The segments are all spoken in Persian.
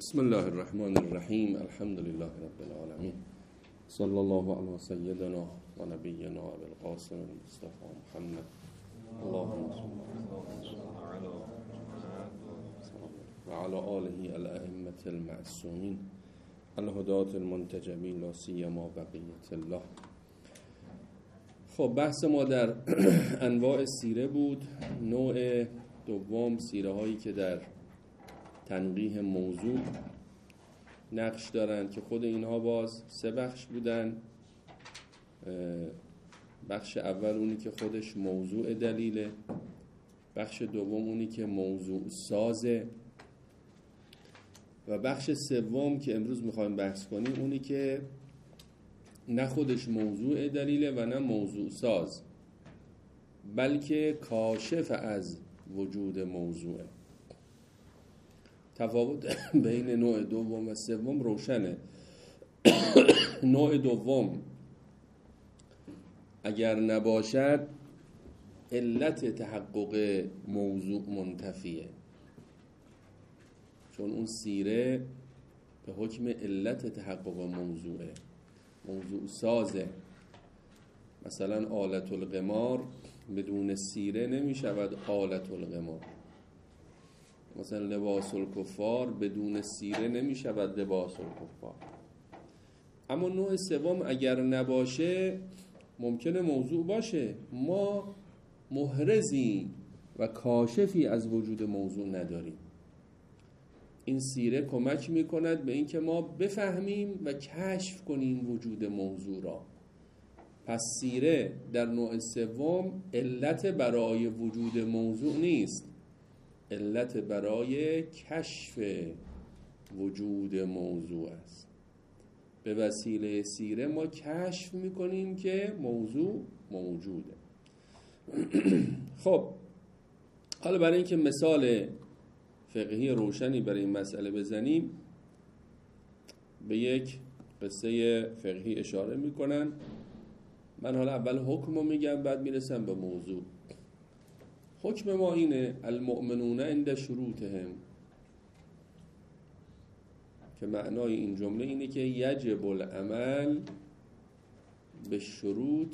بسم الله الرحمن الرحیم. الحمد لله رب العالمین. صلی الله علی سیدنا و نبینا ابی القاسم المصطفى محمد. اللهم صل و علی آله الائمة المعصومین الهداة المنتجبین لا سیما بقیة الله. خب بحث ما در انواع سیره بود. نوع دوم سیره هایی که در تنقیح موضوع نقش دارند که خود اینها باز 3 بخش بودن. بخش اول اونی که خودش موضوع دلیله، بخش دوم اونی که موضوع سازه و بخش سوم که امروز میخوایم بحث کنیم اونی که نه خودش موضوع دلیله و نه موضوع ساز، بلکه کاشف از وجود موضوعه. تفاوت بین نوع دوم و سوم روشنه. نوع دوم اگر نباشد علت تحقق موضوع منتفیه، چون اون سیره به حکم علت تحقق موضوعه، موضوع سازه. مثلا آلت القمار بدون سیره نمی شود آلت القمار. مثلا لباس الکفار بدون سیره نمی شود لباس الکفار. اما نوع سوم اگر نباشه ممکنه موضوع باشه، ما محرزی و کاشفی از وجود موضوع نداریم. این سیره کمک میکند به اینکه ما بفهمیم و کشف کنیم وجود موضوع را. پس سیره در نوع سوم علت برای وجود موضوع نیست، علت برای کشف وجود موضوع است. به وسیله سیره ما کشف میکنیم که موضوع موجوده. خب حالا برای اینکه مثال فقهی روشنی برای این مسئله بزنیم، به یک قصه فقهی اشاره میکنن. من حالا اول حکم رو میگم بعد میرسم به موضوع. حکم ما اینه: المؤمنون عند شروطهم، که معنای این جمله اینه که یجب العمل به شروط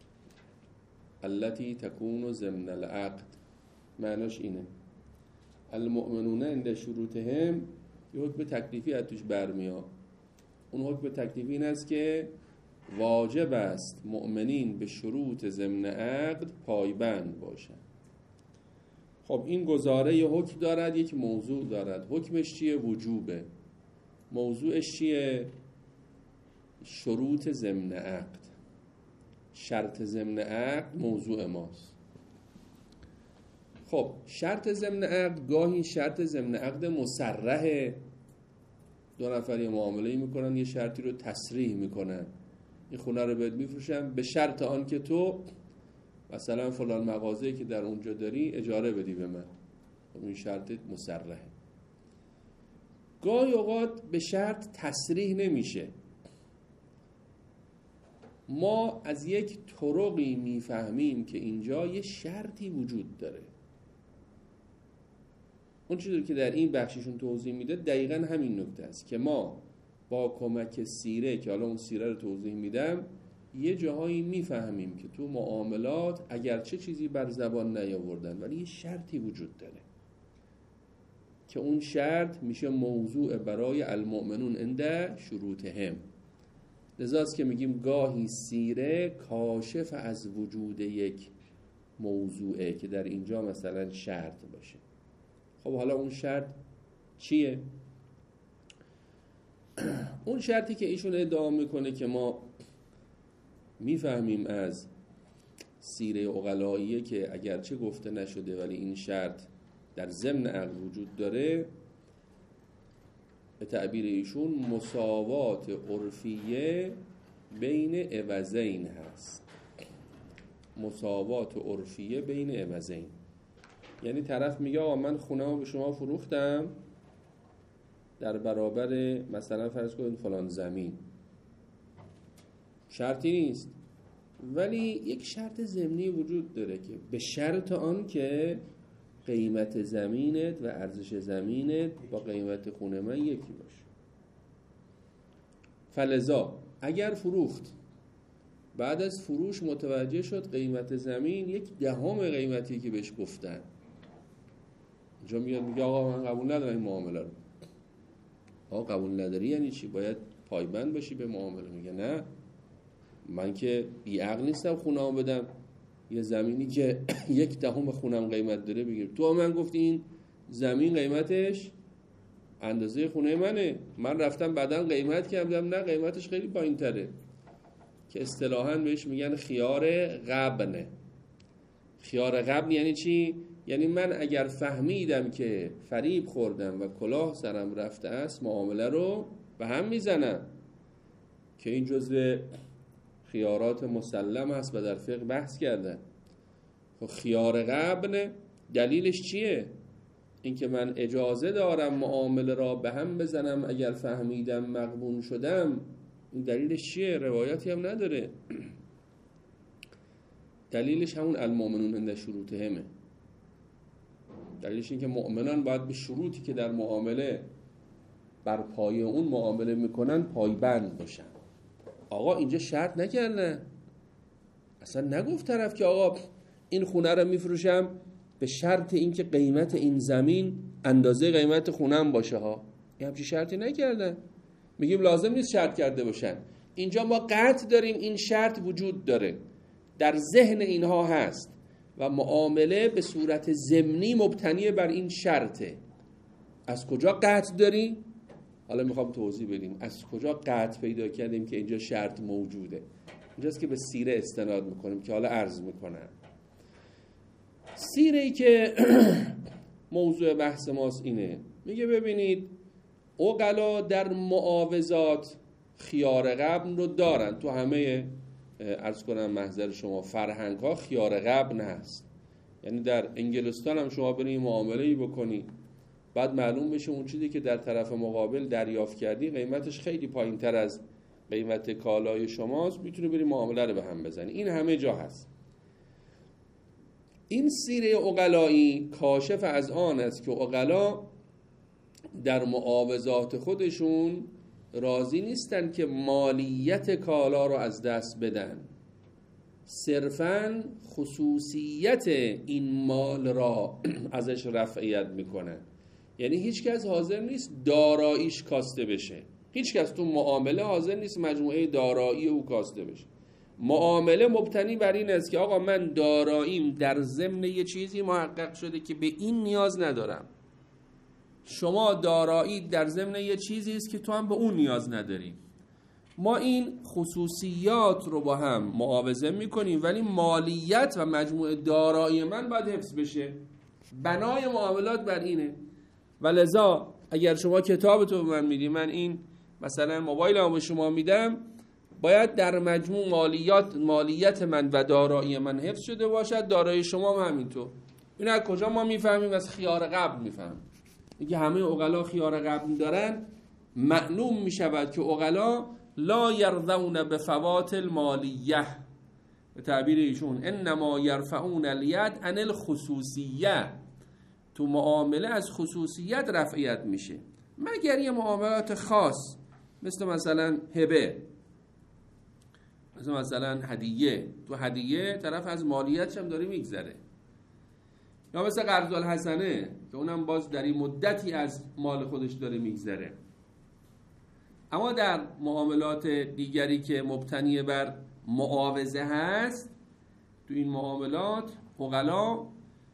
التي تكون ضمن العقد. معناش اینه المؤمنون عند شروطهم، یه حکم تکلیفی از توش برمیاد. اون حکم تکلیفی این است که واجب است مؤمنین به شروط ضمن عقد پایبند باشند. خب این گزاره یه حکم دارد، یک موضوع دارد. حکمش چیه؟ وجوبه. موضوعش چیه؟ شروط ضمن عقد. شرط ضمن عقد موضوع ماست. خب شرط ضمن عقد گاهی شرط ضمن عقد مصرحه، 2 نفر یه معامله میکنن، یه شرطی رو تصریح میکنن. این خونه رو بهت میفروشم به شرط آن که تو مثلا فلان مغازه‌ای که در اونجا داری اجاره بدی به من. این شرط مصرحه. گاهی اوقات به شرط تصریح نمیشه. ما از یک طرقی میفهمیم که اینجا یه شرطی وجود داره. اون چیزی که در این بخششون توضیح میده دقیقاً همین نکته است که ما با کمک سیره، که حالا اون سیره رو توضیح میدم، یه جاهایی میفهمیم که تو معاملات اگرچه چیزی بر زبان نیاوردن ولی یه شرطی وجود داره که اون شرط میشه موضوع برای المؤمنون عند شروطهم. لذاست که میگیم گاهی سیره کاشف از وجود یک موضوعه که در اینجا مثلا شرط باشه. خب حالا اون شرط چیه؟ اون شرطی که ایشون ادعا میکنه که ما میفهمیم از سیره عقلائیه که اگرچه گفته نشده ولی این شرط در ضمن عقد وجود داره، به تعبیر ایشون مساوات عرفیه بین عوضین هست. مساوات عرفیه بین عوضین یعنی طرف میگه آقا من خونه‌مو به شما فروختم در برابر مثلا فرض کنید فلان زمین. شرطی نیست ولی یک شرط ضمنی وجود داره که به شرط آن که قیمت زمینت و ارزش زمینت با قیمت خونه من یکی باشه. فلذا اگر فروخت بعد از فروش متوجه شد قیمت زمین 1/10 قیمتی که بهش گفتن، اینجا میاد میگه آقا من قبول ندارم این معامله رو. آقا قبول نداری یعنی چی؟ باید پایبند باشی به معامله. میگه نه، من که بیعقل نیستم خونه‌مو بدم یه زمینی که 1/10 خونم قیمت داره بگیر. تو من گفتی این زمین قیمتش اندازه خونه منه، من رفتم بعدن قیمت کردم نه قیمتش خیلی پایین تره، که اصطلاحاً بهش میگن خیار غبن. خیار غبن یعنی چی؟ یعنی من اگر فهمیدم که فریب خوردم و کلاه سرم رفته است، معامله رو به هم میزنم، که این جزء خیارات مسلم است و در فقه بحث کردن. خب خیار غبن دلیلش چیه؟ این که من اجازه دارم معامله را به هم بزنم اگر فهمیدم مغبون شدم، این دلیلش چیه؟ روایتی هم نداره. دلیلش همون المؤمنون عند شروطهمه. دلیلش این که مؤمنان باید به شروطی که در معامله بر پای اون معامله میکنن پایبند باشن. آقا اینجا شرط نکردن، اصلا نگفت طرف که آقا این خونه رو میفروشم به شرط اینکه قیمت این زمین اندازه قیمت خونم باشه ها. این همچین شرطی نکردن. میگیم لازم نیست شرط کرده باشن. اینجا ما قطع داریم این شرط وجود داره، در ذهن اینها هست و معامله به صورت ضمنی مبتنی بر این شرطه. از کجا قطع داریم؟ حالا میخوام توضیح بدیم از کجا قطع پیدا کردیم که اینجا شرط موجوده. اینجاست که به سیره استناد میکنیم که حالا عرض میکنم. سیره‌ای که موضوع بحث ماست اینه، میگه ببینید عقلا در معاوضات خیار غبن رو دارن. تو همه عرض کنم محضر شما فرهنگ ها خیار غبن هست. یعنی در انگلستان هم شما برید معامله‌ای بکنی بعد معلوم بشه اون چیزی که در طرف مقابل دریافت کردی قیمتش خیلی پایین تر از قیمت کالای شماست، میتونی بری معامله رو به هم بزنی. این همه جا هست. این سیره عقلایی کاشف از آن است که عقلا در معاوضات خودشون راضی نیستن که مالیت کالا رو از دست بدن، صرفاً خصوصیت این مال را ازش رفعیت میکنن. یعنی هیچ کس حاضر نیست داراییش کاسته بشه. هیچ کس تو معامله حاضر نیست مجموعه دارایی او کاسته بشه. معامله مبتنی بر این است که آقا من داراییم در ضمن یه چیزی محقق شده که به این نیاز ندارم، شما دارایی در ضمن یه چیزی است که تو هم به اون نیاز نداری. ما این خصوصیات رو با هم معاوضه میکنیم ولی مالیت و مجموعه دارایی من باید حفظ بشه. بنای معاملات بر اینه. و لذا اگر شما کتابتو به من میدی، من این مثلا موبایلمو به شما میدم، باید در مجموع مالیت من و دارایی من حفظ شده باشد، دارایی شما هم همینطور. این از کجا ما میفهمیم؟ از خیار قبل میفهمیم. اینکه همه عقلا خیار قبل دارن، معلوم میشود که عقلا لا یرضون بفوات المالیه، به تعبیر ایشون انما یرفعون الید عن الخصوصیه. تو معامله از خصوصیت رفعیت میشه، مگر یه معاملات خاص مثلا هبه، مثلا هدیه. تو هدیه طرف از مالیتش هم داره میگذره، یا مثل قرض الحسنه که اونم باز در این مدتی از مال خودش داره میگذره. اما در معاملات دیگری که مبتنی بر معاوضه هست، تو این معاملات عقلا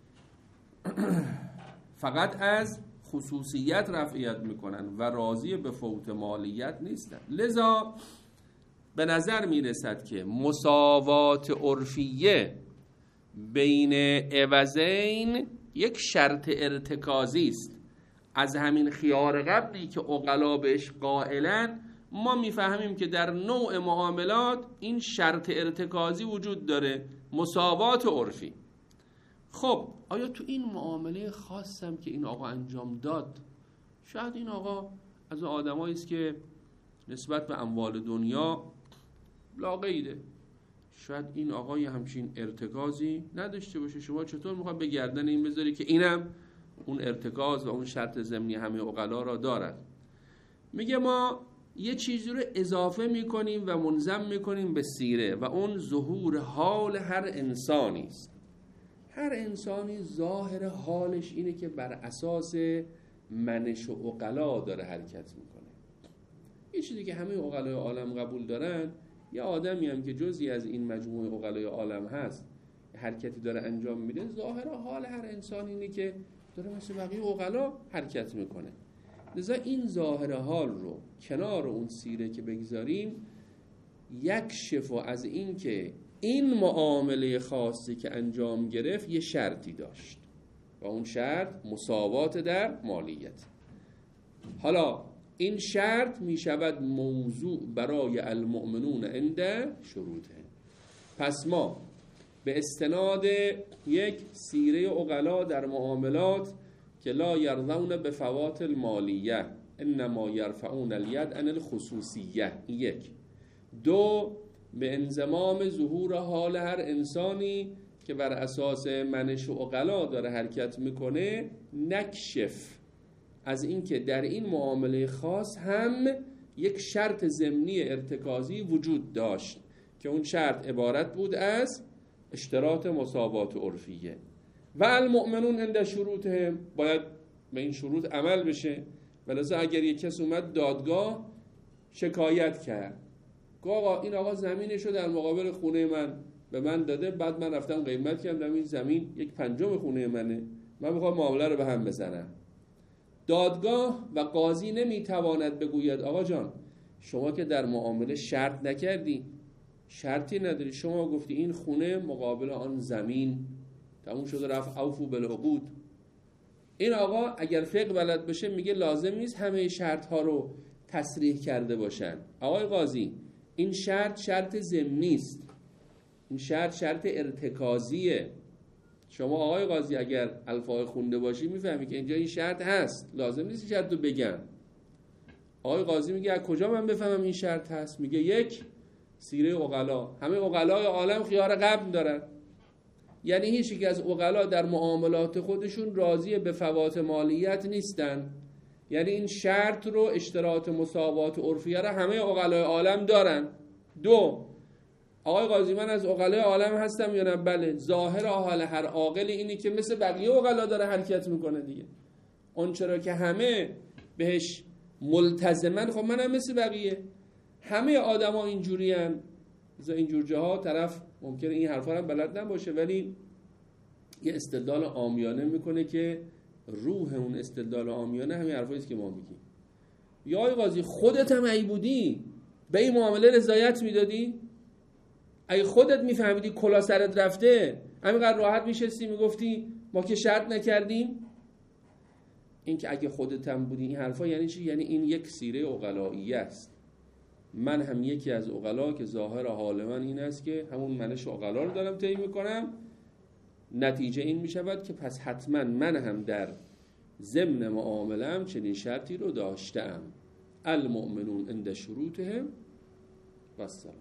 فقط از خصوصیت رفعیت میکنن و راضی به فوت مالیت نیستن. لذا به نظر میرسد که مساوات عرفیه بین عوضین یک شرط ارتکازی است. از همین خیار قبلی که عقلا بهش قائلن، ما میفهمیم که در نوع معاملات این شرط ارتکازی وجود داره، مساوات عرفی. خب آیا تو این معامله خاصم که این آقا انجام داد، شاید این آقا از آدمایی است که نسبت به اموال دنیا لاقیده، شاید این آقای همچین ارتکازی نداشته باشه، شما چطور میخواد به گردن این بذاری که اینم اون ارتکاز و اون شرط ضمنی همه عقلا را دارد؟ میگه ما یه چیزی رو اضافه میکنیم و منضم میکنیم به سیره و اون ظهور حال هر انسانی است. هر انسانی ظاهر حالش اینه که بر اساس منش و عقلا داره حرکت میکنه. یه چیزی که همه عقلای عالم قبول دارن، یه آدمی هم که جزئی از این مجموعه عقلای عالم هست حرکتی داره انجام میده، ظاهر حال هر انسان اینه که داره مثل بقیه عقلا حرکت میکنه. لذا این ظاهر حال رو کنار اون سیره که بگذاریم، یک شفا از این که این معامله خاصی که انجام گرفت یه شرطی داشت و اون شرط مساوات در مالیت. حالا این شرط می شود موضوع برای المؤمنون عند شروطه. پس ما به استناد یک سیره عقلا در معاملات که لا یرضون بفوات المالیه انما یرفعون الید عن الخصوصیه، یک. دو، به انضمام ظهور حال هر انسانی که بر اساس منش و عقلا داره حرکت میکنه، نکشف از این که در این معامله خاص هم یک شرط ضمنی ارتکازی وجود داشت که اون شرط عبارت بود از اشتراط مساوات عرفیه. و المؤمنون عند شروطهم، باید به این شروط عمل بشه. ولذا اگر یک کس اومد دادگاه شکایت کرد، آقا این آقا زمینشو در مقابل خونه من به من داده، بعد من رفتم قیمت کردم این زمین 1/5 خونه منه، من میخوام معامله رو به هم بزنم. دادگاه و قاضی نمیتواند بگوید آقا جان شما که در معامله شرط نکردی، شرطی نداری، شما گفتی این خونه مقابل آن زمین، تموم شده رفت، اوفو بالعقود. این آقا اگر فقه بلد باشه میگه لازم نیست همه شرط ها رو تصریح کرده باشن. آقای قاضی این شرط ضمنی است، این شرط ارتکازیه. شما آقای قاضی اگر الفاظ خونده باشی میفهمی که اینجا این شرط هست، لازم نیست شرط رو بگم. آقای قاضی میگه از کجا من بفهمم این شرط هست؟ میگه یک، سیره عقلا، همه عقلای عالم خیار قبل دارن، یعنی هیچ یک از عقلا در معاملات خودشون راضی به فوات مالیت نیستن، یعنی این شرط رو اشتراط مساوات عرفیه رو همه عقلای عالم دارن. دو، آقای قاضی من از عقلای عالم هستم یا نه؟ بله. ظاهر حال هر عاقل اینی که مثل بقیه عقلا داره حرکت میکنه دیگه، اون چرا که همه بهش ملتزمن، خب منم مثل بقیه، همه آدما اینجوری ان. اینجور جاها طرف ممکنه این حرفا هم بلد نباشه ولی یه استدلال عامیانه میکنه که روح اون استدلال عامیانه همین حرفایی است که ما میگیم. یا آقای قاضی خودت هم ای بودی به این معامله رضایت میدادی؟ اگه خودت میفهمیدی کلا سرت رفته همینقدر راحت میشستی میگفتی ما که شرط نکردیم؟ این که اگه خودت هم بودی، این حرفا یعنی چی؟ یعنی این یک سیره عقلائیه است. من هم یکی از عقلا که ظاهر حال من این است که همون منش عقلا رو دارم طی میکنم، نتیجه این میشود که پس حتما من هم در ضمن معامله‌ام چنین شرطی رو داشتم. المؤمنون عند شروطهم و السلام.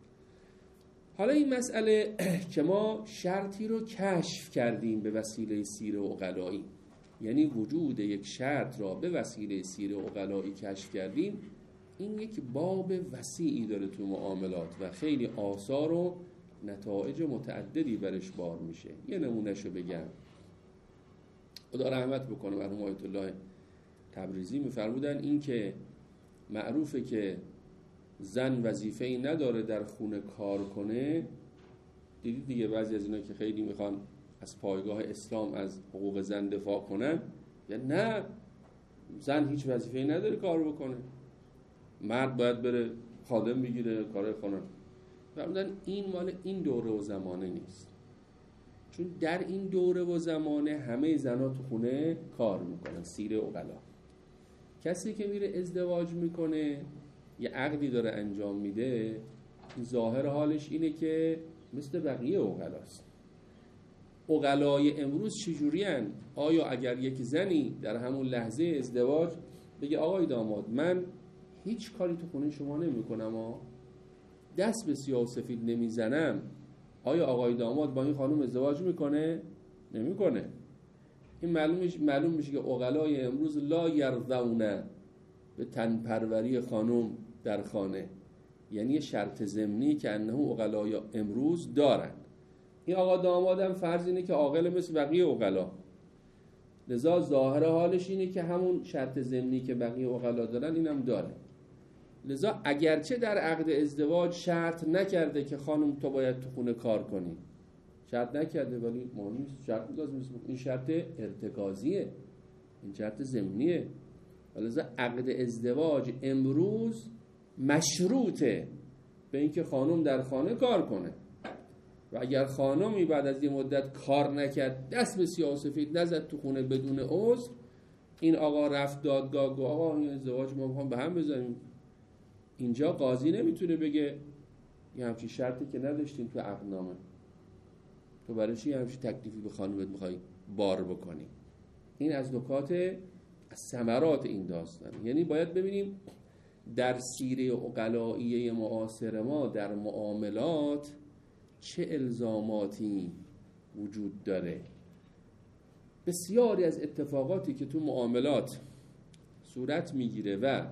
حالا این مسئله که ما شرطی رو کشف کردیم به وسیله سیره عقلایی، یعنی وجود یک شرط را به وسیله سیره عقلایی کشف کردیم، این یک باب وسیعی داره تو معاملات و خیلی آثار و نتایج متعددی برش بار میشه. یه نمونهشو بگم. خدا رحمت بکنه مرحوم آیت الله تبریزی میفرمودن این که معروفه که زن وظیفه‌ای نداره در خونه کار کنه. دیدید دیگه بعضی از اینا که خیلی میخوان از پایگاه اسلام از حقوق زن دفاع کنن، یا نه زن هیچ وظیفه‌ای نداره کار بکنه، مرد باید بره خادم بگیره کارهای خانه. فرمودن این مال این دوره و زمانه نیست، چون در این دوره و زمانه همه زنها تو خونه کار میکنن. سیره عقلا، کسی که میره ازدواج میکنه یه عقدی داره انجام میده، ظاهر حالش اینه که مثل بقیه عقلاست. عقلای امروز چجوری هن؟ آیا اگر یک زنی در همون لحظه ازدواج بگه آقای داماد من هیچ کاری تو خونه شما نمی کنم دست به سیاه و سفید نمیزنم، آیا آقای داماد با این خانم ازدواج میکنه؟ نمیکنه. این معلوم میشه که عقلای امروز لا یرضون به تنپروری خانم در خانه، یعنی شرط ضمنی که انه عقلای امروز دارن. این آقا دامادم فرض اینه که عاقل مثل بقیه عقلا، لذا ظاهر حالش اینه که همون شرط ضمنی که بقیه عقلا دارن اینم داره. لذا اگرچه در عقد ازدواج شرط نکرده که خانم تو باید تو خونه کار کنی، شرط نکرده، ولی مهم نیست، شرط لازم نیست. این شرط ارتکازیه، این شرط ضمنیه. لذا عقد ازدواج امروز مشروطه به اینکه خانم در خانه کار کنه و اگر خانمی بعد از یه مدت کار نکرد، دست به سیاه و سفید نزد تو خونه بدون عذر، این آقا رفت دادگاه گفت آقا این ازدواج ما میخوام به هم بزنیم، اینجا قاضی نمیتونه بگه یه همچین شرطی که نداشتیم تو عقدنامه، تو برای چی همچین تکلیفی به خانومت میخوای بار بکنی؟ این از نکات، از ثمرات این داستان. یعنی باید ببینیم در سیره عقلائیه معاصر ما در معاملات چه الزاماتی وجود داره. بسیاری از اتفاقاتی که تو معاملات صورت میگیره و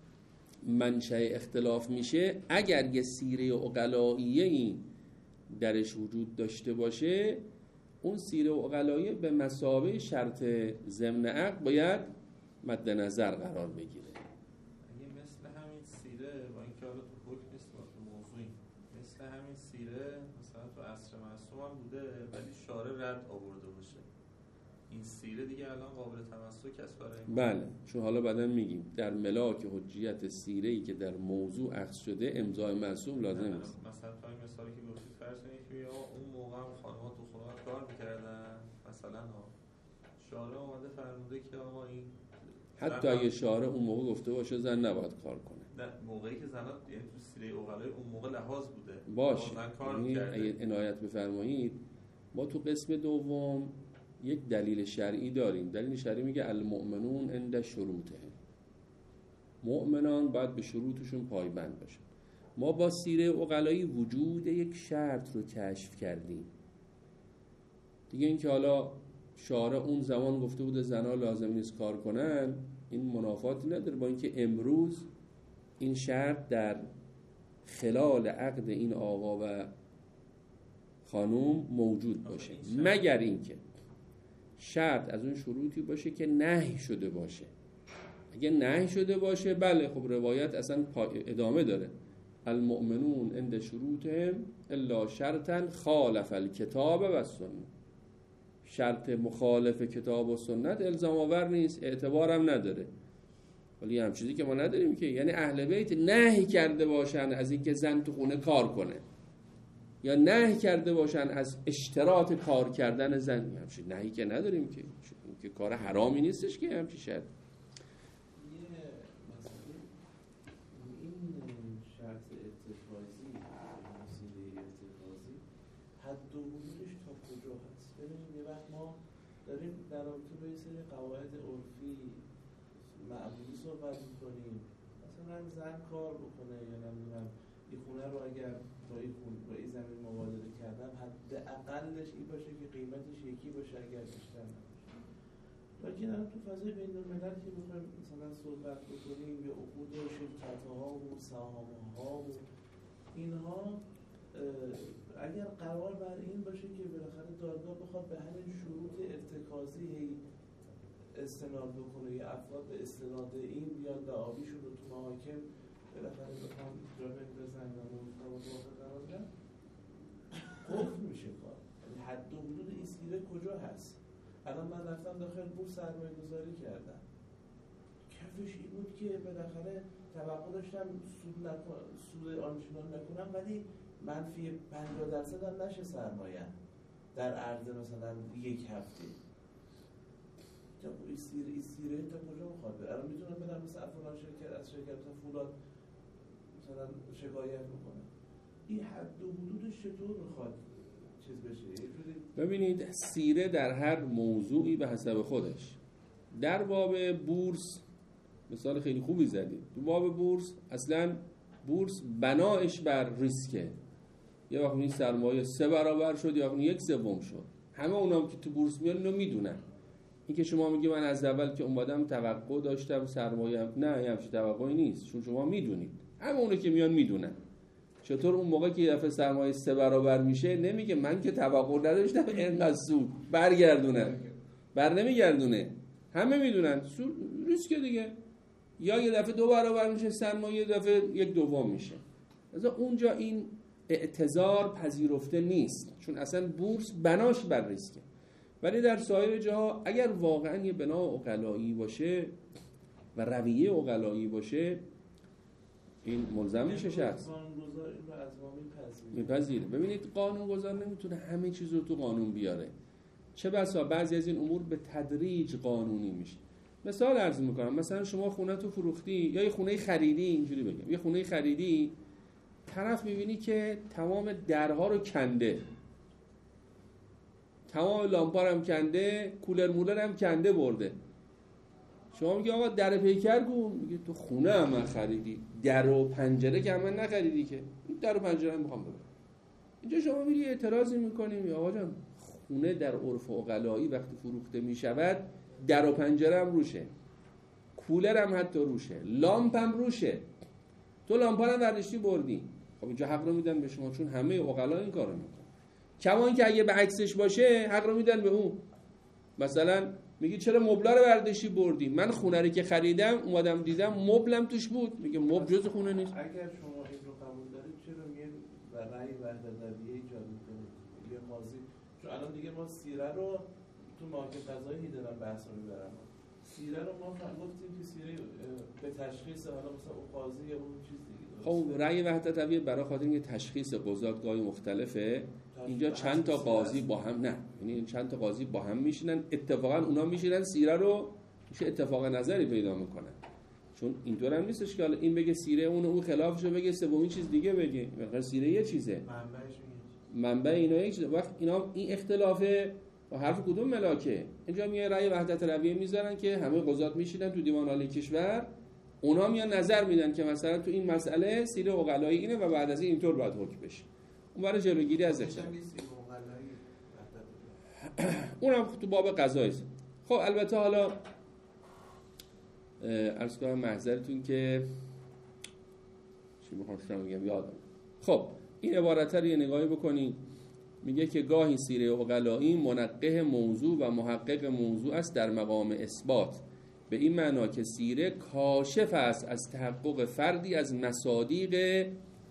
منشأ اختلاف میشه، اگر یه سیره عقلائیه‌ای درش وجود داشته باشه، اون سیره عقلائیه به مثابه شرط ضمن عقد باید مد نظر قرار بگیره. اگه مثل همین سیره با اینکه حالا تو حکم نیست با تو موضوعی، مثل همین سیره مثلا تو عصر معصوم هم بوده ولی شارع رد آورده باشه، این سیره دیگه الان قابل تمسک است برای ما. بله، چون حالا بعداً میگیم در ملاک حجیت سیره‌ای که در موضوع اخذ شده امضای معصوم لازم نیست. مثلا تو این مثالی که گفتید فرض کنید که اون موقع هم خانم‌ها تو خونه کار می‌کردن، مثلا شارع اومده فرموده که آقا این حتی اگه شارع اون موقع گفته باشه زن نباید کار کنه، نه موقعی که زن‌ها یعنی تو سیره عقلای اون موقع لحاظ بوده باشه. زن کار یعنی می‌کرده. اگه عنایت بفرمایید ما تو قسم دوم یک دلیل شرعی داریم. دلیل شرعی میگه المؤمنون عند شروطه، مؤمنان باید به شروطشون پایبند باشن. ما با سیره عقلایی وجود یک شرط رو کشف کردیم دیگه. این که حالا شارع اون زمان گفته بوده زنها لازم نیست کار کنن، این منافاتی نداره با اینکه امروز این شرط در خلال عقد این آقا و خانوم موجود باشه، مگر اینکه شرط از اون شروطی باشه که نهی شده باشه. اگه نهی شده باشه بله، خب روایت اصلا ادامه داره، المؤمنون عند شروطهم الا شرطا خالف الکتاب و السنه. شرط مخالف کتاب و سنت الزام آور نیست، اعتبارم نداره. ولی هم چیزی که ما نداریم که یعنی اهل بیت نهی کرده باشن از اینکه زن تو خونه کار کنه یا نهی کرده باشن از اشتراط کار کردن زن، همچین نهی که نداریم که کار حرامی نیستش که همچین شرط. این شرط ارتکازی، مسئله ارتکازی حد و حدودش تا کجا هست؟ ببینید یه وقت ما داریم در رابطه با یه سری قواعد عرفی معمولی صحبت می‌کنیم، مثلا زن کار بکنه یا نمیدونم این خونه رو اگر با این زمین مبادله کردم حداقلش این باشه که قیمتش یکی باشه اگر بیشتر نباشه. لیکن الان تو فضای بین‌الملل که بخوایم مثلا صحبت بکنیم یا عقود و شرکت‌ها و سهام‌ها و اینها، اگر قرار بر این باشه که بالاخره دادگاه بخواد به همین شروط ارتکازی استناد بکنه یا افراد به استناد این بیان دعاویشون رو تو محاکم بالاخره بخوام جا بندازن و موافق قرار بدن، قفل میشه کار. یعنی حد و حدود این سیره کجا هست؟ الان من رفتم داخل بورس سرمایه گذاری کردم، کفش این بود که بالاخره توقع داشتم سود آنچنان نکنم ولی منفی 50% هم نشه سرمایه در عرض مثلا یک هفته. این سیره تا کجا میخواد؟ الان میتونم بدم مثلا فلان شرکت از شرکت فولاد مثلا شکایت بکنم. این حد و حدودش چطور میخواد چیز بشه؟ ببینید سیره در هر موضوعی به حسب خودش. در باب بورس مثال خیلی خوبی زدید. تو باب بورس اصلا بورس بنایش بر ریسکه. یه وقت این سرمایه 3 برابر شد، یا وقت 1/3 شد. همه اونام که تو بورس میان اینو میدونن. این که شما میگی من از اول که اومدم توقع داشتم سرمایه، نه همچین توقعی نیست، چون شما میدونید. همه اونو که میان میدونن. چطور اون موقع که یه دفعه سرمایه 3 برابر میشه نمیگه من که توقع نداشتم اینقدر سود برگردونه، بر نمیگردونه. همه میدونن ریسک دیگه. یا یه دفعه 2 برابر میشه سرمایه، یه دفعه 1/2 میشه. مثلا اونجا این اعتذار پذیرفته نیست، چون اصلا بورس بناش بر ریسکه. ولی در سایر جاها اگر واقعا یه بنا عقلایی باشه و رویه عقلایی باشه، این ملزم میشه شخص میپذیره. ببینید قانونگذار نمیتونه همه چیز رو تو قانون بیاره، چه بسا بعضی از این امور به تدریج قانونی میشه. مثال عرض میکنم، مثلا شما خونه تو فروختی یا یه خونه خریدی، اینجوری بگم یه خونه خریدی، طرف میبینی که تمام درها رو کنده، تمام لامپا هم کنده، کولر مولر هم کنده برده. شما میگی آقا در پیکر گو، میگه تو خونه هم من خریدی، در و پنجره که من نخریدی که، در و پنجره هم میخوام ببرم. اینجا شما میری اعتراضی میکنیم، آقا جان خونه در عرف عقلایی وقتی فروخته میشود در و پنجره هم روشه، کولر هم حتی روشه، لامپ هم روشه، تو لامپا رو برداشتی بردی. خب اینجا حق رو میدن به شما، چون همه عقلا این کارو میکنن. کما اینکه اگه به عکسش باشه حق رو میدن به اون. مثلا میگی چرا مبلا رو برداشتی بردی؟ من خونه رو که خریدم اومدم دیدم مبلم توش بود. میگه مبل جز خونه نیست. اگر شما این رو قبول دارید چرا میاد و رأی وحدت‌طلبیه ایجاد میکنید؟ یه قاضی، چون الان دیگه ما سیره رو تو محاکم قضایی دارن بحث رو میبرن. سیره رو ما گفتیم که سیره به تشخیص حالا مثلا اون قاضی یا اون چیز دیگه. خب رأی وحدت‌طلبیه برای خاطر اینکه تشخیص قضات گاهی مختلفه. اینجا چند تا قاضی با هم، نه یعنی چند تا قاضی با هم میشینن، اتفاقا اونا میشینن سیره رو میشه اتفاق نظری پیدا میکنن. چون اینطور هم نیستش که حالا این بگه سیره اون خلافشو بگه، سومین چیز دیگه بگه. واقعا سیره یه چیزه، منبع اینا یک چیزه. وقت اینا این اختلافه با حرف کدوم ملاکه. اینجا میای رأی وحدت‌طلبیه میذارن که همه قضات میشینن تو دیوان عالی کشور، اونا میان نظر میدن که مثلا تو این مسئله سیره عقلایی اینه و بعد از این اینطور باید حکم بشه. اون برای جلوگیری از اختلاف. اونم تو باب قضایی. خب البته حالا عرض کنم محضرتون که چی میخواستم بگم یادم. خب این عبارت رو یه نگاهی بکنید. میگه که گاهی سیره عقلایی منقح موضوع و محقق موضوع است در مقام اثبات، به این معنا که سیره کاشف است از تحقق فردی از مصادیق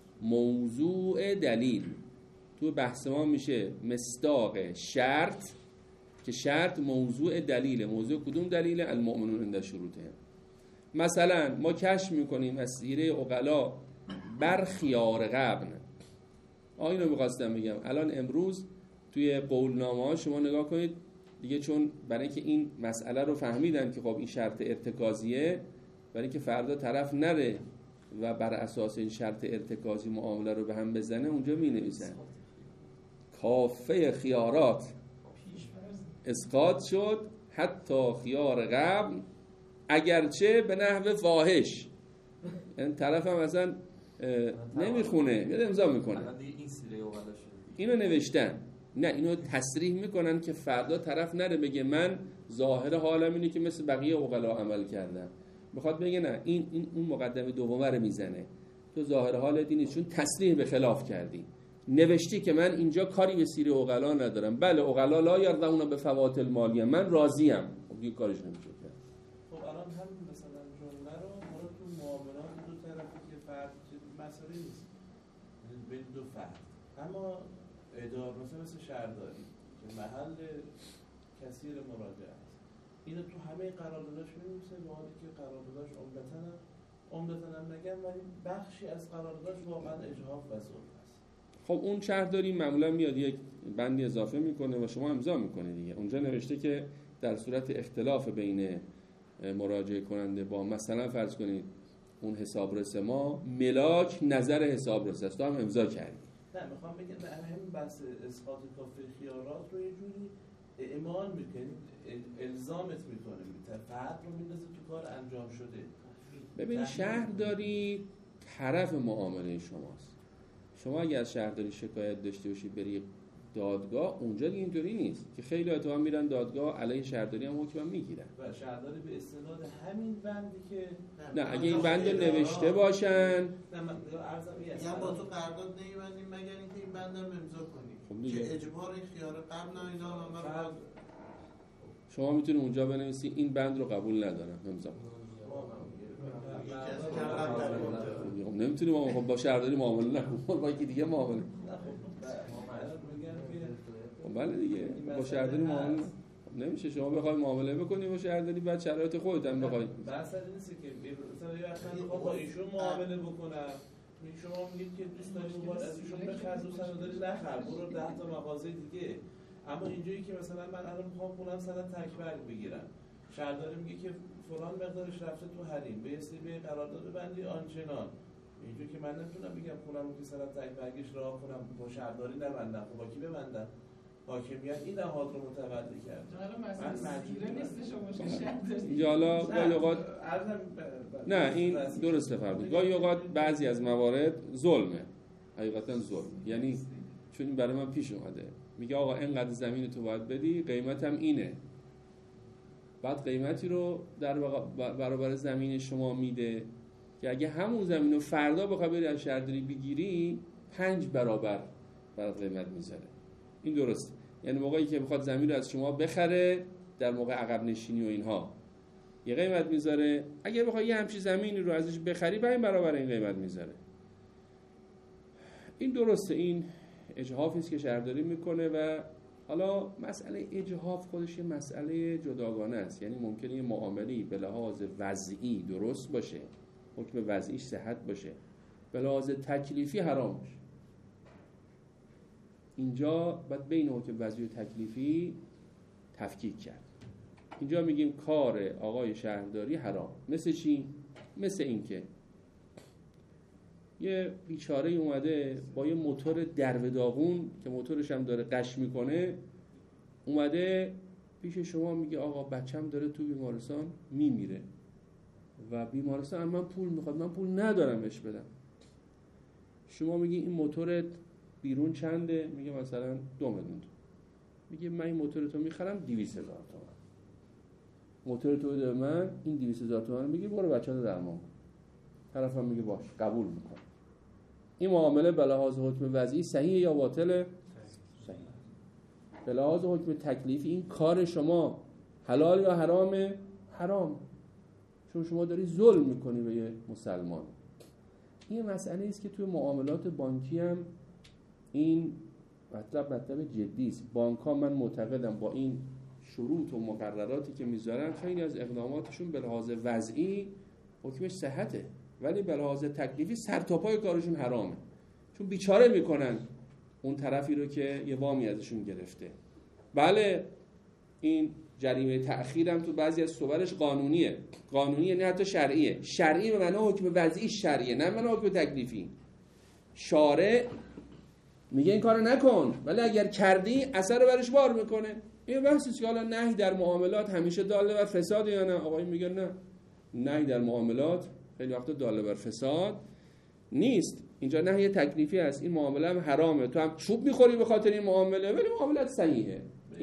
موضوع دلیل. تو بحث ما میشه مصداق شرط، که شرط موضوع دلیله. موضوع کدوم دلیله؟ المؤمنون عند شروطهم. مثلا ما کشف میکنیم از سیره عقلا بر خیار قبن. اینو میخواستم بگم. الان امروز توی قولنامه ها شما نگاه کنید دیگه، چون برای اینکه این مسئله رو فهمیدن که خب این شرط ارتکازیه، برای اینکه فردا طرف نره و بر اساس این شرط ارتکازی معامله رو به هم بزنه، اونجا می نویسن کافه خیارات اسقاط شد حتی خیار قبل اگرچه به نحو فاحش. این طرف هم اصلا نمیخونه، یاد امضا میکنه. اینو نوشتن، نه اینو تصریح میکنن که فردا طرف نره بگه من ظاهر حالم اینه که مثل بقیه عقلا عمل کردم. میخواد بگه نه، این اون مقدمه دومه رو میزنه. تو ظاهر حالت اینه چون تصریح به خلاف کردی، نوشتی که من اینجا کاری به سیره عقلا ندارم. بله عقلا لا یرضون به فوات المالیه، من راضیم. خب دیگه کارش نمیشه کرد. خب الان هم مثلا جمله رو ما تو معاملات دو طرفی که فرد مسئله نیست بین دو فرد، اما اداره مثل شهرداری که محل کثیر مراجعه است، اینو تو همه قرارداداش می‌نویسه، به حالی که قرارداداش عمدتاً هم نگم، ولی بخشی از قرارداداش واقعا اجحاف و ظلم است. خب اون شهرداری معمولا میاد یک بندی اضافه میکنه و شما امضا میکنه دیگه. اونجا نوشته که در صورت اختلاف بین مراجعه کننده با مثلا فرض کنید اون حسابرس ما ملاک نظر حسابرس است، تو هم امضا کردی. نه میخوام بگم در همین بحث اسقاط کافه خیارات رو یه جوری اعمال میکنید، الزامت میکنه، فرد رو میندازه تو کار انجام شده. ببین شهرداری طرف معامله شماست. شما اگر از شهرداری شکایت داشته باشی بری دادگاه، اونجا دیگه اینطوری نیست که خیلی اتفاقا میرن دادگاه علیه شهرداری هم حکم میگیرن و شهرداری به استناد همین بندی که نه اگه این بند نوشته باشن نه من عرضم یا با تو قرارداد نمی‌بندیم مگر اینکه این بندم امضا کنی خب دیگه. که اجبار این خیار قبل اینا من شما میتونید اونجا بنویسی این بند رو قبول ندارم امضا خب نمیتونیم ما با شهرداری معامله نکنیم با یکی دیگه معامله خب بله دیگه با شهرداری معامله نمیشه. شما بخوای معامله بکنی با شهرداری بعد شرایط خودت هم بخوای بحث نیست که مثلا یه وقتی با ایشون معامله بکنم شما میگید که دوست داری موبایل از ایشون بخر دوست نداری نخر برو 10 تا مغازه دیگه. اما اینجایی که مثلا من الان میخوام خونم سند تکبر بگیرم شهرداری میگه که فلان مقدارش رفته تو حریم به سری قرارداد بندی آنچنان اینجوری که من نمیتونم بگم خونم که سند تکبرگیش راه کنم با شهرداری نبندم خب با کی ببندم؟ حاکمیت این نهاد رو متولی کرد. من سیره نیست شما شهرداری اینجا حالا گاهی اوقات نه این درسته فرمودید گاهی اوقات بعضی از موارد ظلمه حقیقتا ظلم یعنی چون این برای من پیش اومده میگه آقا اینقدر زمین تو باید بدی قیمتم اینه بعد قیمتی رو در برابر زمین شما میده که اگه همون زمین رو فردا بخوای بری از شهرداری بگیری 5 برابر برات قیمت میذاره. این درسته یعنی موقعی که بخواد زمین رو از شما بخره در موقع عقب نشینی و اینها یه قیمت میذاره اگه بخوای یه همچین زمینی رو ازش بخری 5 برابر این قیمت میذاره. این درسته این اجحافی است که شهرداری میکنه و حالا مسئله اجحاف خودش یه مسئله جداگانه است یعنی ممکنه یه معامله‌ای به لحاظ وضعی درست باشه حکم وضعیش صحت باشه به لحاظ تکلیفی حرام باشه. اینجا باید بین حکم وضعی و تکلیفی تفکیک کرد. اینجا میگیم کار آقای شهرداری حرام. مثل چی؟ مثل این که یه بیچاره اومده با یه موتور درب داغون که موتورش هم داره قش میکنه اومده پیش شما میگه آقا بچم داره تو بیمارستان میمیره و بیمارستان من پول میخواد من پول ندارم بهش بدم. شما میگی این موتورت بیرون چنده؟ میگه مثلا 2 میلیون. میگه من این موتور تو میخرم 200,000 تومان. موتور تو بده من این 200,000 تومان میگه برو بچه‌تو درمان کن. طرفم میگه باش قبول میکنم. این معامله به لحاظ حکم وضعی صحیحه یا باطله؟ صحیح. به لحاظ حکم تکلیفی این کار شما حلال یا حرامه؟ حرام. چون شما داری ظلم میکنی به یه مسلمان. این مسئله است که توی معاملات بانکی هم این مطلب جدی است. بانک‌ها من معتقدم با این شروط و مقرراتی که میذارن خیلی از اقداماتشون به لحاظ وضعی حکمش صحته ولی به لحاظ تکلیفی سر تا پای کارشون حرامه چون بیچاره میکنن اون طرفی رو که یه وامی ازشون گرفته. بله این جریمه تأخیر هم تو بعضی از صورش قانونیه نه حتی شرعیه. شرعی به معنی حکم وضعی شرعیه نه به معنی حکم تکلیفی. شارع میگه این کارو نکن ولی اگر کردی اثر برش بار میکنه. این بحثی که حالا نهی در معاملات همیشه داله بر فساد یا نه؟ آقای میگن نه نهی در معاملات خیلی وقتا داله بر فساد نیست. اینجا نهی تکلیفی است. این معامله هم حرامه تو هم چوب میخوری به خاطر این معامله ولی معاملات صحیحه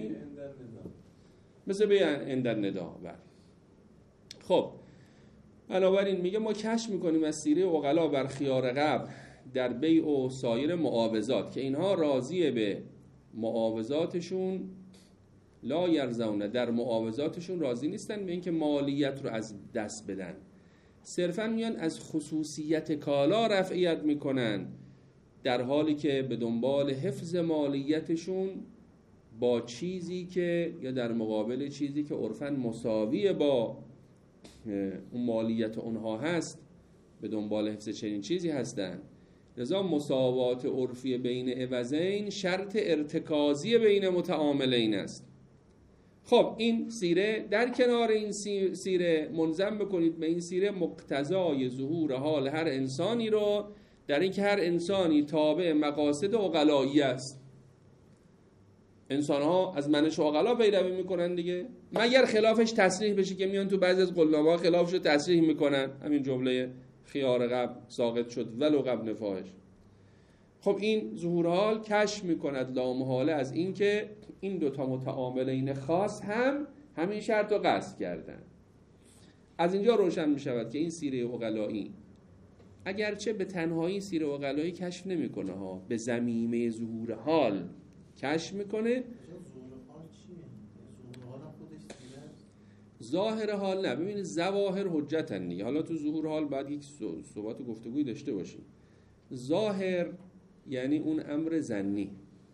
مثل بیان اندر ندا. خب بنابراین میگه ما کشف میکنیم از سیره عقلا بر خیار قبل در بیع و سایر معاوضات که اینها راضیه به معاوضاتشون لا یرضون در معاوضاتشون راضی نیستن به اینکه مالیت رو از دست بدن صرفا میان از خصوصیت کالا رفعیت میکنن در حالی که به دنبال حفظ مالیتشون با چیزی که یا در مقابل چیزی که عرفاً مساوی با اون مالیت اونها هست به دنبال حفظ چنین چیزی هستن. لذا مساوات عرفی بین عوضین شرط ارتکازی بین متعاملین است. خب این سیره در کنار این سیره منظم بکنید به این سیره مقتضای ظهور حال هر انسانی رو در این که هر انسانی تابع مقاصد عقلایی است. انسان ها از منش عقلا پیروی میکنن دیگه مگر خلافش تصریح بشه که میان تو بعضی از قولنامه‌ها خلافش رو تصریح میکنن. همین جمله خیار قبل ساقط شد ولو قبل فاحش. خب این ظهور حال کشف میکند لامحاله از این که این دوتا متعاملین خاص هم همین شرط رو قصد کردن. از اینجا روشن میشود که این سیره عقلایی اگرچه به تنهایی سیره عقلایی کشف نمیکنه ها، به ضمیمه ظهور حال کشف میکنه. ظاهر حال نه، ببینید ظواهر حجتن دیگه. حالا تو ظهور حال بعد یک صحبت و گفتگوی داشته باشیم. ظاهر یعنی اون امر ظنی.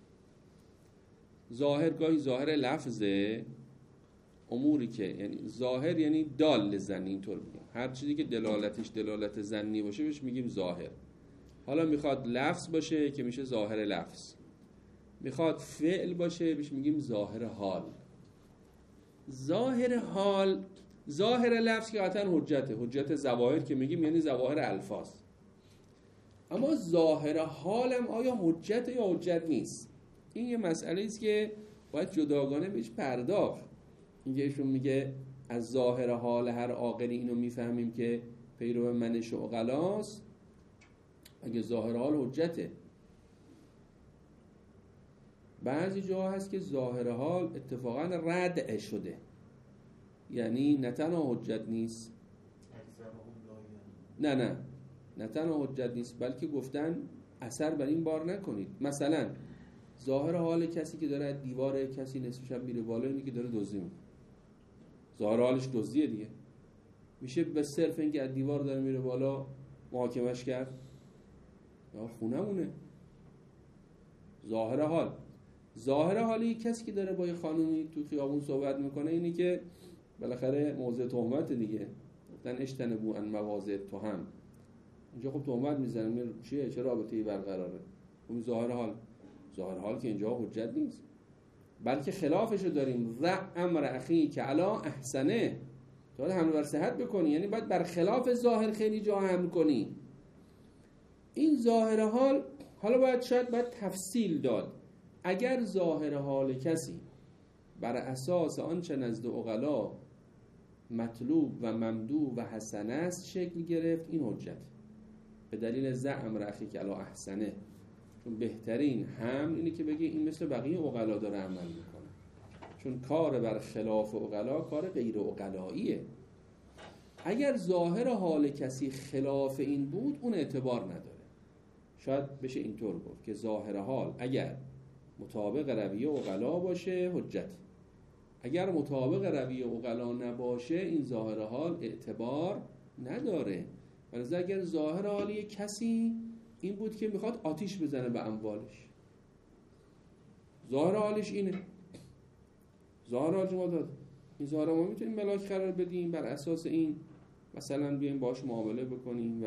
ظاهر گاهی ظاهر لفظه، اموری که یعنی ظاهر یعنی دال ظنی، اینطور میگم. هر چیزی که دلالتش دلالت ظنی باشه بهش میگیم ظاهر. حالا میخواد لفظ باشه که میشه ظاهر لفظ، میخواد فعل باشه بهش میگیم ظاهر حال. ظاهر حال، ظاهر لفظ که قطعا حجته، حجت ظواهر که میگیم یعنی ظواهر الفاظ. اما ظاهر حالم آیا حجت یا حجت نیست؟ این یه مسئله است که باید جداگانه بهش پرداخت. اینکه ایشون میگه از ظاهر حال هر عاقلی اینو میفهمیم که پیرو منش عقلاست، اگه ظاهر حال حجته. بعضی جاها هست که ظاهر حال اتفاقا رد شده، یعنی نه تنها حجت نیست، نه تنها حجت نیست بلکه گفتن اثر بر این بار نکنید. مثلا ظاهر حال کسی که داره دیوار کسی نصف شب میره بالا اینی که داره دزدی میکنه، ظاهر حالش دزدیه دیگه. میشه به صرف اینکه از دیوار داره میره بالا محاکمش کرد؟ یا خونمونه. ظاهر حال، ظاهر حالی کسی که داره با یه خانومی تو خیابون صحبت میکنه اینی که بالاخره موضع تهمت دیگه، گفتن اجتنبوا عن مواضع التهم. اینجا خب تهمت میزنه، چیه چه رابطه‌ای برقراره؟ اون ظاهر حال. ظاهر حال که اینجا حجت نیست، بلکه خلافشو داریم. امر اخی که علا احسنه، تو باید حمل بر صحت بکنی، یعنی باید بر خلاف ظاهر خیلی جا حمل کنی. این ظاهر حال حالا شاید باید تفصیل داد. اگر ظاهر حال کسی بر اساس آنچه نزد عقلا مطلوب و ممدوح و حسن است شکل گرفت، این حجت به دلیل زعم رخی که علا احسنه. چون بهترین حمل اینه که بگی این مثل بقیه عقلا داره عمل میکنه، چون کار بر خلاف عقلا کار غیر عقلاییه. اگر ظاهر حال کسی خلاف این بود اون اعتبار نداره. شاید بشه اینطور گفت که ظاهر حال اگر مطابق رویه عقلا باشه حجت، اگر مطابق رویه عقلا نباشه این ظاهر حال اعتبار نداره. ولذا اگر ظاهر حال یک کسی این بود که میخواد آتیش بزنه به اموالش، ظاهر حالش اینه، ظاهر حال شما داد، این ظاهر ما میتونیم ملاک قرار بدیم، بر اساس این مثلا بیایم باش معامله بکنیم و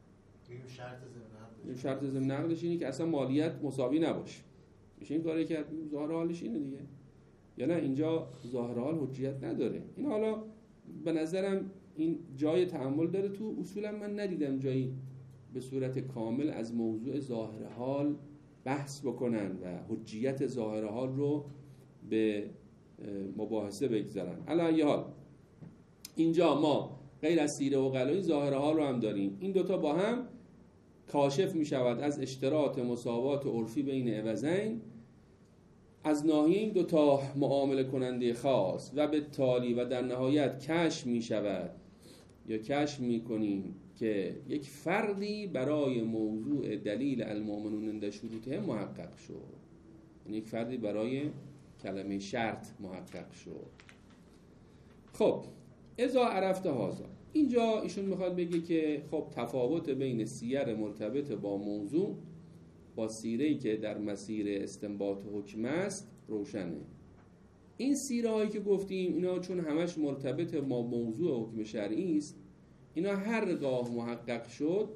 شرط ضمن نقدش اینه که اصلا مالیت مساوی نباشه، میشه این کاری کرد. ظاهر حالش اینه دیگه. یا نه اینجا ظاهر حال حجیت نداره. این حالا به نظرم این جای تأمل داره. تو اصولا من ندیدم جایی به صورت کامل از موضوع ظاهر حال بحث بکنن و حجیت ظاهر حال رو به مباحثه بگذارن. علی حال اینجا ما غیر از سیره و قلایی ظاهر حال رو هم داریم. این دوتا با هم کاشف می شود از اشتراط مساوات عرفی بین عوضین از ناحیه این دوتا معامله کننده خاص و به تالی و در نهایت کشف می شود یا کشف می کنیم که یک فردی برای موضوع دلیل المؤمنون عند شروطه محقق شد، یعنی یک فردی برای کلمه شرط محقق شد. خب اذا عرفت هذا، اینجا ایشون میخواد بگه که خب تفاوت بین سیر مرتبط با موضوع با سیره‌ای که در مسیر استنباط حکم است روشنه. این سیره هایی که گفتیم اینا چون همش مرتبط با موضوع حکم شرعی است، اینا هرگاه محقق شد،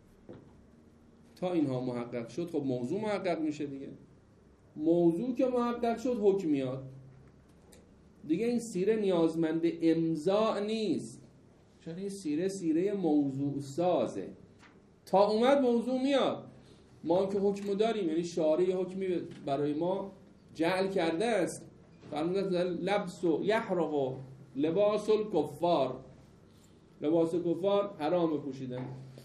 تا اینها محقق شد خب موضوع محقق میشه دیگه. موضوع که محقق شد حکم میاد دیگه. این سیره نیازمند امضاء نیست، چون این سیره موضوع سازه. تا اومد موضوع میاد. ما که حکم داریم، یعنی شارع حکمی برای ما جعل کرده است، فرموده لبس و یحرق و لباس الکفار، لباس کفار حرام پوشیدن.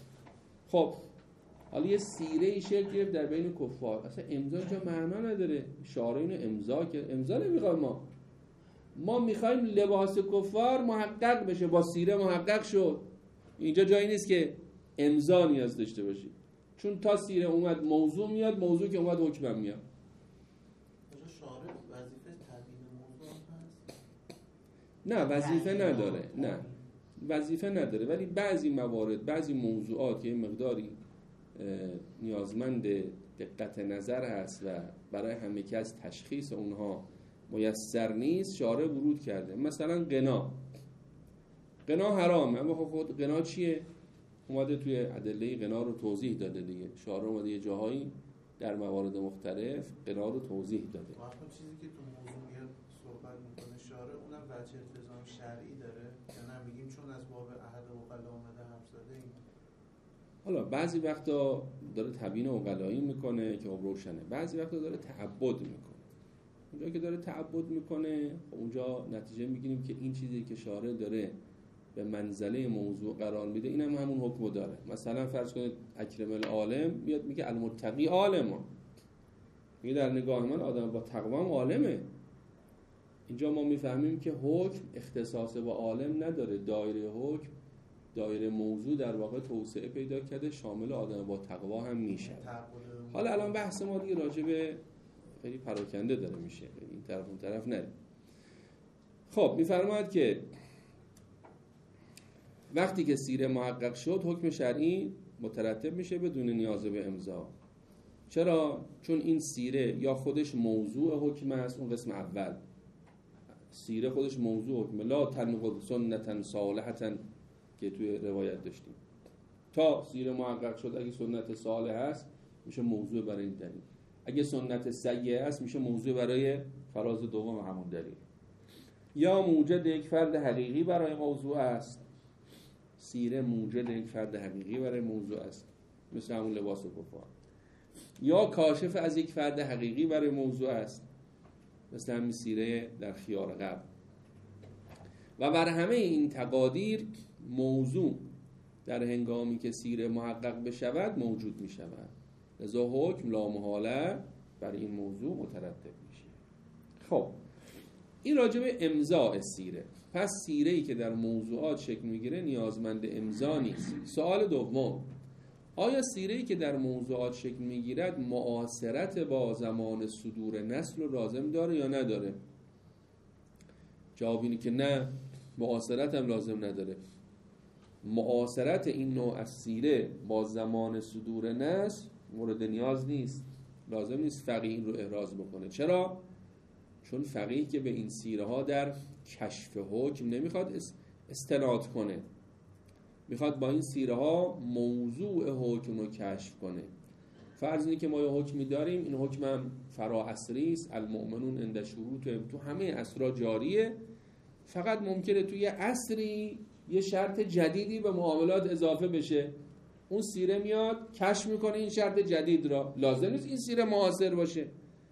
خب حالا یه سیره ای شکل گرفت در بین کفار، اصلا امضا اینجا معنا نداره، شارع اینو امضا که امضا نمیخوایم ما میخوایم لباس کفار محقق بشه، با سیره محقق شد. اینجا جایی نیست که امضا نیاز داشته باشی، چون تا سیره اومد موضوع میاد، موضوع که اومد حکم میاد. شارع وظیفه تبیین موضوع هست؟ نه وظیفه نداره، نه وظیفه نداره، ولی بعضی موارد، بعضی موضوعات که مقداری نیازمند دقت نظر هست و برای همه کس تشخیص اونها میسر نیست، شارع ورود کرده. مثلا غنا حرامه، اما خود غنا چیه؟ اومده توی ادله غنا رو توضیح داده دیگه. شارع اومده یه جاهایی در موارد مختلف غنا رو توضیح داده. واقعا چیزی که تو موضوع میاد صحبت میکنه شارع، اونم وجه التزام شرعی داره یا نه میگیم چون از باب احد عقلا اومده حرف زده این؟ حالا بعضی وقتا داره تبیین عقلایی میکنه که خب روشنه، بعضی وقتا داره تعبد میکنه. اونجا که داره تعبد میکنه اونجا نتیجه میگیریم که این چیزی که شارع داره به منزله موضوع قرار میده اینم همون حکم داره. مثلا فرض کنید اکرم العالم میاد میگه المتقی عالم، میگه در نگاه من آدم با تقوا هم عالمه. اینجا ما میفهمیم که حکم اختصاص با عالم نداره، دایره حکم، دایره موضوع در واقع توسعه پیدا کرده، شامل آدم با تقوا هم میشه. حالا الان بحث ما دیگه راجع به خیلی پراکنده داره میشه، این طرف اون طرف نره. خب میفرماید که وقتی که سیره محقق شد حکم شرعی مترتب میشه بدون نیاز به امضا. چرا؟ چون این سیره یا خودش موضوع حکم است، اون قسم اول، سیره خودش موضوع حکم، لا تنقض سنتا صالحتا که توی روایت داشتیم. تا سیره محقق شد اگه سنت صالح است میشه موضوع برای این دلیل، اگه سنت سیئه است میشه موضوع برای فراز دوم همون دلیل. یا موجد یک فرد حقیقی برای موضوع است، سیره موجد یک فرد حقیقی برای موضوع است مثل همون لباس کفار. یا کاشف از یک فرد حقیقی برای موضوع است مثل همین سیره در خیار قبل. و بر همه این تقادیر موضوع در هنگامی که سیره محقق بشود موجود می شود، لذا حکم لامحاله بر این موضوع مترتب میشه. خب این راجع به امضاء سیره. پس سیره‌ای که در موضوعات شکل میگیره نیازمند امضا نیست. سوال دوم، آیا سیره‌ای که در موضوعات شکل میگیرد معاصرت با زمان صدور نسل رو لازم داره یا نداره؟ جواب اینه که نه، معاصرت هم لازم نداره. معاصرت این نوع از سیره با زمان صدور نسل مورد نیاز نیست، لازم نیست فقیه این رو احراز بکنه. چرا؟ چون فقیه که به این سیره ها در کشف حکم نمیخواد استناد کنه، میخواد با این سیره ها موضوع حکم رو کشف کنه. فرض اینه که ما یه حکمی داریم، این حکم هم فرا عصری است، المؤمنون عند شروط، تو همه عصرها جاریه، فقط ممکنه توی یه عصری یه شرط جدیدی به معاملات اضافه بشه، اون سیره میاد کشف میکنه این شرط جدید را. لازم نیست این سیره معاصر باشه،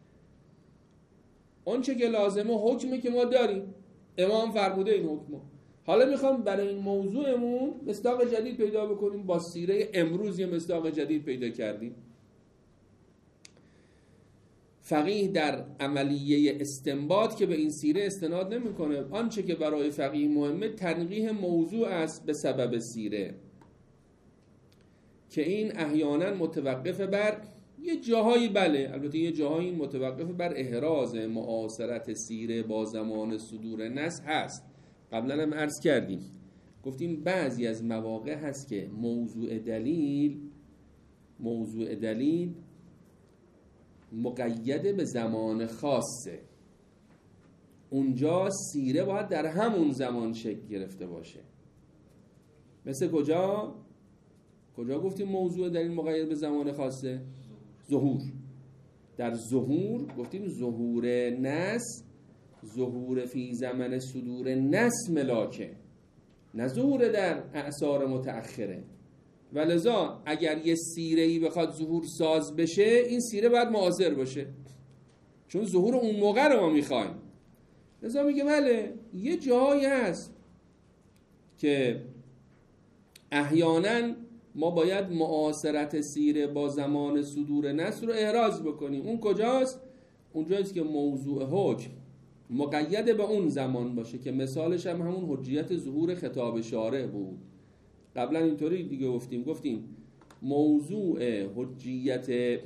اون چه که لازمه حکمی که ما داریم، امام فرموده این حکم، حالا میخوام برای این موضوعمون مصداق جدید پیدا بکنیم، با سیره امروز یه مصداق جدید پیدا کردیم. فقیه در عملیه استنباط که به این سیره استناد نمیکنه، آنچه که برای فقیه مهمه تنقیح موضوع است به سبب سیره، که این احیانا متوقف بر یه جاهایی، بله البته یه جاهایی متوقف بر احراز معاصرت سیره با زمان صدور نص هست. قبلا هم عرض کردیم، گفتیم بعضی از مواقع هست که موضوع دلیل مقیده به زمان خاصه، اونجا سیره باید در همون زمان شکل گرفته باشه. مثل کجا گفتیم موضوع دلیل مقید به زمان خاصه؟ ظهور. در ظهور گفتیم ظهور نص، ظهور فی زمن صدور نص ملاکه، نه ظهور در اعصار متأخره. ولذا اگر یه سیره‌ای بخواد ظهور ساز بشه، این سیره باید معاصر باشه، چون ظهور اون موقع رو ما میخوایم. لذا میگه بله یه جایی هست که احیانا ما باید معاصرت سیره با زمان صدور نص رو احراز بکنیم. اون کجاست؟ اونجاییست که موضوع حکم مقید به اون زمان باشه که مثالش هم همون حجیت ظهور خطاب شارع بود. قبلا اینطوری دیگه گفتیم موضوع حجیت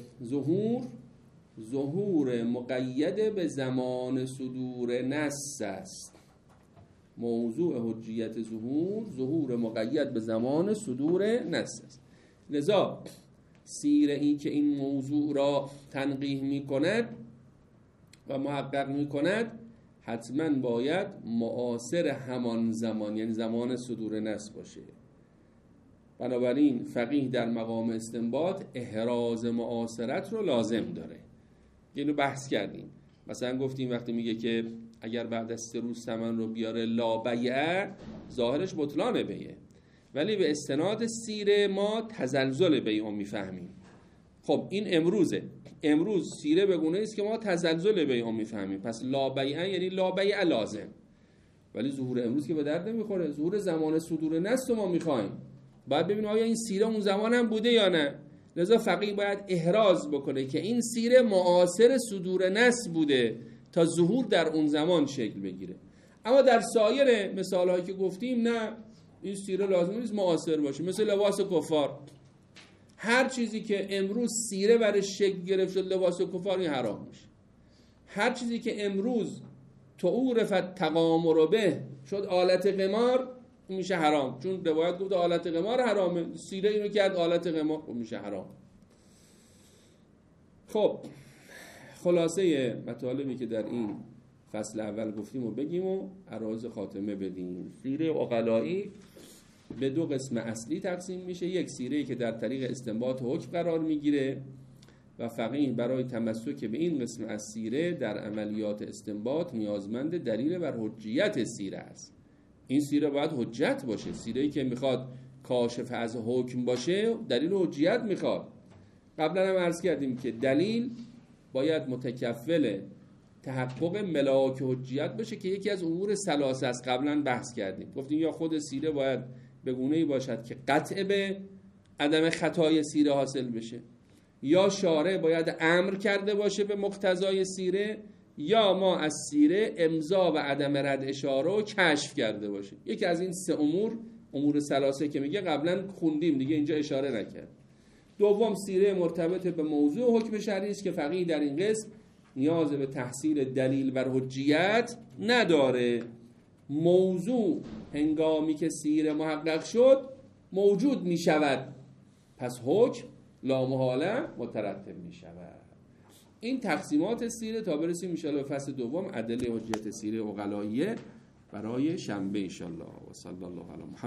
ظهور مقید به زمان صدور نص است. موضوع حجیت ظهور مقید به زمان صدور نص است. لذا سیره ای که این موضوع را تنقیح می کند و محقق می کند حتما باید معاصر همان زمان، یعنی زمان صدور نص باشه. بنابراین فقیه در مقام استنباط احراز معاصرت رو لازم داره. اینو بحث کردیم. مثلا گفتیم وقتی میگه که اگر بعد از 3 روز ثمن رو بیاره لا بیع، ظاهرش بطلان بیعه، ولی به استناد سیره ما تزلزل بیع رو میفهمیم. خب این امروز سیره بگونه است که ما تزلزل بیع رو میفهمیم. پس لا بیع یعنی لا بیع لازم، ولی ظهور امروز که به درد نمیخوره. ظهور زمان صدور نص ما میخوایم. باید ببینیم آیا این سیره اون زمان هم بوده یا نه. لذا فقیه باید احراز بکنه که این سیره معاصر صدور نص بوده تا ظهور در اون زمان شکل بگیره. اما در سایر مثالهایی که گفتیم نه، این سیره لازم نیست معاصر باشه. مثل لباس کفار، هر چیزی که امروز سیره برش شکل گرفت شد لباس کفار، این حرام میشه. هر چیزی که امروز تعرف تقامر به شد آلت قمار، میشه حرام. چون روایت گفت آلت قمار حرامه، سیره اینو کرد آلت قمار، میشه حرام. خب خلاصه مطالبی که در این فصل اول گفتیم و بگیم و عرض خاتمه بدیم. سیره عقلایی به 2 قسم اصلی تقسیم میشه. یک سیره‌ای که در طریق استنباط حکم قرار میگیره و فقیه برای تمسک به این قسم از سیره در عملیات استنباط نیازمند دلیل بر حجیت سیره است. این سیره باید حجت باشه. سیره‌ای که میخواد کاشف از حکم باشه دلیل حجیت میخواد. قبلا هم عرض کردیم که دلیل باید متکفل تحقق ملاک حجیت باشه که یکی از امور ثلاثه است. قبلا بحث کردیم، گفتیم یا خود سیره باید به گونه‌ای باشد که قطع به عدم خطای سیره حاصل بشه، یا شارع باید امر کرده باشه به مقتضای سیره، یا ما از سیره امضا و عدم رد اشاره رو کشف کرده باشه. یکی از این 3 امور ثلاثه که میگه قبلا خوندیم دیگه، اینجا اشاره نکرد. دوم سیره مرتبط به موضوع حکم شرعی است که فقیه در این قسم نیاز به تحصیل دلیل بر حجیت نداره. موضوع هنگامی که سیره محقق شد موجود می شود، پس حکم لامحاله مترتب می شود. این تقسیمات سیره تا برسیم انشاءالله به فصل دوم ادله حجیت سیره عقلاییه برای شنبه انشاءالله. و صلی الله علی محمد.